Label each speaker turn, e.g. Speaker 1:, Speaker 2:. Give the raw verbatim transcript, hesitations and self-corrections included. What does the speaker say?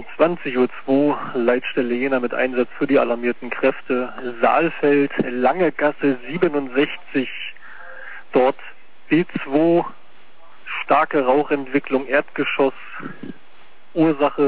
Speaker 1: zwanzig Uhr zwei, Leitstelle Jena mit Einsatz für die alarmierten Kräfte. Saalfeld, Lange Gasse siebenundsechzig, dort B zwei, starke Rauchentwicklung, Erdgeschoss, Ursache